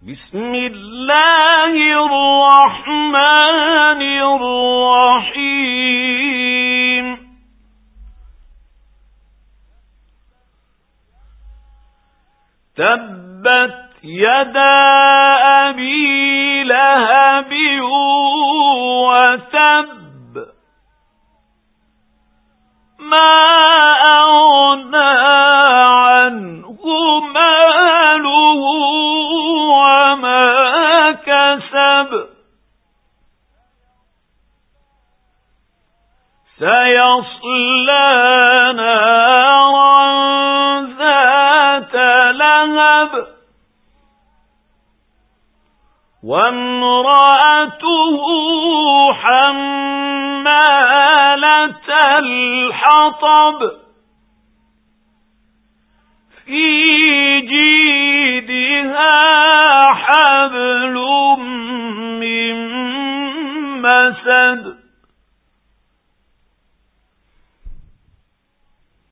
بسم الله الرحمن الرحيم تبت يدا أبي لهب وتب ما أغنى عنه ماله وما كسب سيصلى نارا ذات لهب وامرأته حمالة الحطب في جيدها حبل من مسد